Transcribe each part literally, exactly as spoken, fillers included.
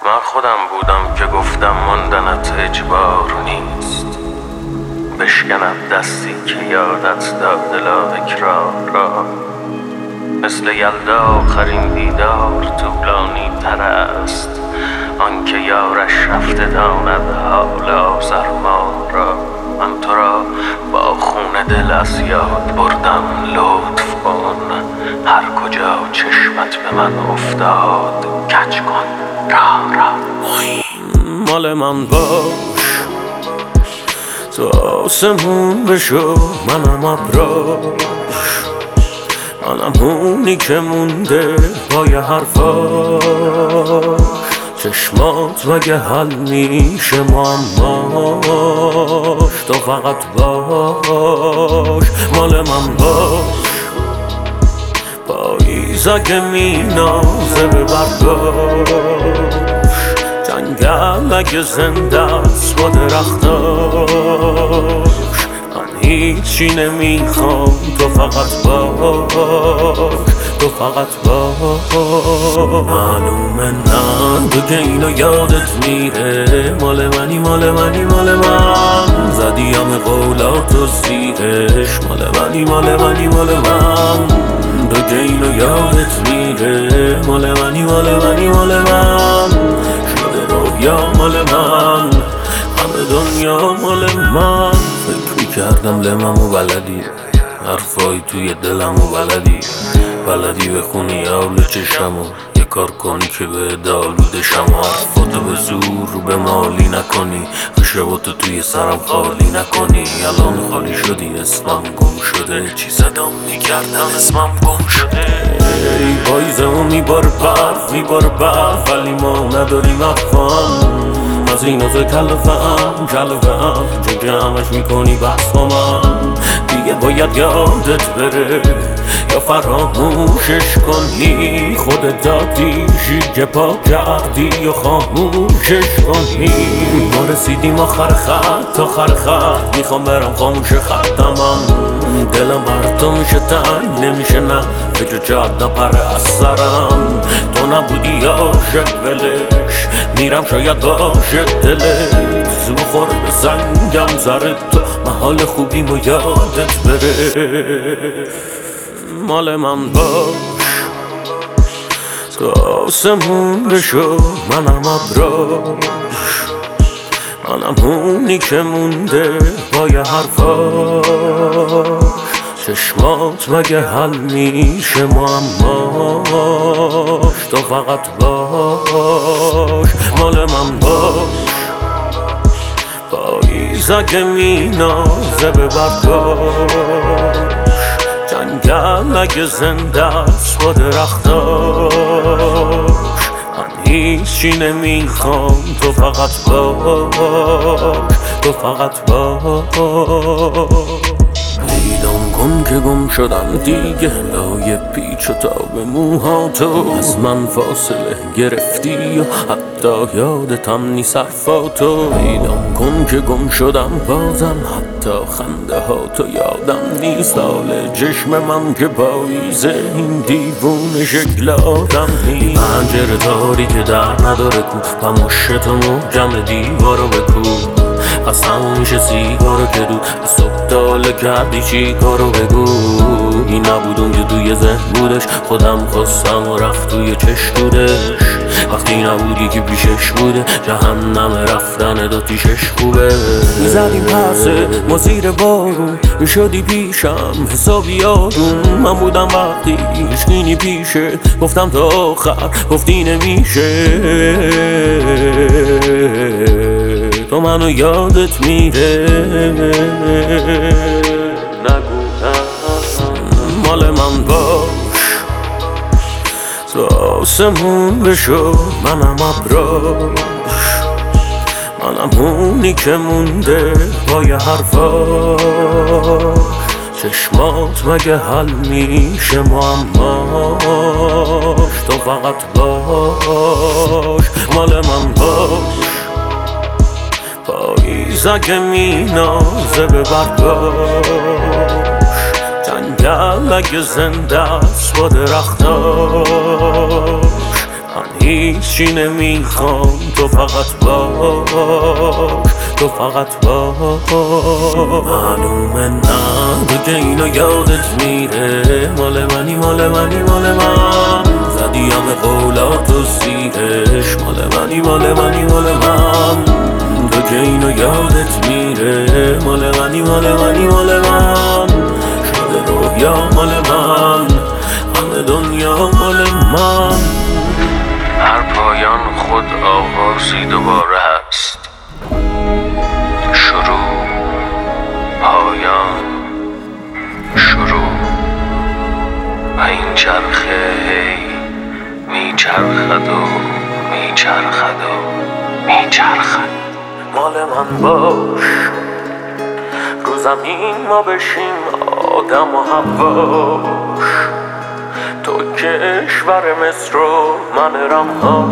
من خودم بودم که گفتم ماندنت اجبار نیست، بشکند دستی که یادت داد لااکرار را. مثل یلدا آخرین دیدار طولانی تر است، آنکه یارش رفته داند حال آزرما را. من تو را با خون دل از یاد بردم، لطف کن هر کجا چشمت به من افتاد کج کن راه را. مال من باش تو آسمون بشو، منم ابراش، منم اونی که مونده پای حرفاش. چشمات مگه حل میشه معماش، تو فقط باش. مال من باش پاییز اگه مینازه به برداش، جنگل اگه زنده است با درختاش. من هیچی نمیخوام، تو فقط باش، تو فقط باش. معلومه نه دیگه اینو یادت میره، مال منی مال منی مال من. زدی همه قولاتو زیرش، مال منی مال منی مال من. دیگه اینو یادت میره، مال منی مال منی مال من. شده رویا مال من، همه دنیا مال من. فکر میکردم لممو بلدی، حرفای توی دلمو بلدی، بلدی بخونی اول چشمو، یه کار کنی که به دالوده شم. حرفاتو به زور رو به مالی نکنی، خشباتو توی سرم خالی نکنی. الان خالی شدی، اسمم گم شده، چی صدام میکردم اسمم گم شده. ای پاییزمو میباره برف میباره برف، ولی ما نداریم افهم از این از کلفم کلفم. چون که همش میکنی بحث با من، دیگه باید یادت بره یا فراموشش کنی. خودت دادیشی که پا کردی یا خاموشش کنی. ما رسیدیم آخر خط آخر خط، میخوام برم خاموش خطم. دلم بر تو میشه تنگ نمیشه، نه فکر جاد نپره از سرم. تو نبودی عاشق ولش، میرم شاید باشه دلت. زو خور به سنگم زره تو، محال خوبیم و یادت بره. مال من باش تو آسمون بشو، منم ابراش، منم اونی که مونده پای حرفاش. چشمات مگه حل میشه معماش، تو فقط باش. مال من باش پاییز اگه مینازه به برداش، جنگل اگه زنده است با درختاش. من هیچی نمیخوام، تو فقط باش، تو فقط باش. پیدام کن که گم شدم دیگه، لای پیچ و تاب موهاتو از من فاصله گرفتی و حتی یادتم نیست حرفاتو. پیدام کن که گم شدم بازم، حتی خنده هاتو یادم نیست. حال چشم من که پاییزه، این دیوونه شکل آدم نیست. پنجره داری که در نداره کو، پموشتو محکم دیوارو بکو. قسم میشه سیگارو که دود از صبح تاله کردی چی کارو بگو. این نبود اون که توی ذهن بودش، خودم خواستم و رفت توی چشمودش. وقتی نبودی که پیشش بوده، جهنم رفتن داتیشش خوبه. میزدیم پسه ما زیر بارون، میشدی پیشم حسابی آروم. من بودم وقتی هیچکی پیشه، گفتم تا آخر گفتی نمیشه. تو منو یادت میره، نگو مال من باش تو آسمون بشو، منم ابراش، منم اونی که مونده پای حرفاش. چشمات مگه حل میشه معماش، تو فقط باش. مال من باش پاییز اگه مینازه به برداش، جنگل اگه زنده است با درختاش. من هیچی نمیخوام، تو فقط باش، تو فقط باش. معلومه نه دیگه اینو یادت میره، مال منی مال منی مال من، زدی همه قولات و سیرش، مال منی مال منی مال من، تو که اینو یادت میره، مال منی مال منی مال من، شده رویا مال من، همه دنیا مال من. هر پایان خود آغازی دوباره هست، شروع پایان شروع، و این چرخه هی میچرخد و میچرخد و میچرخد. مال من باش، رو زمین ما بشیم آدم و حواش، تو کشور مصر و من رمهاش،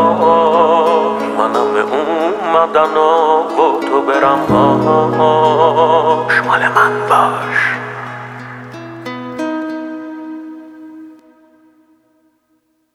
منم به اومدن و تو برمهاش. مال من باش.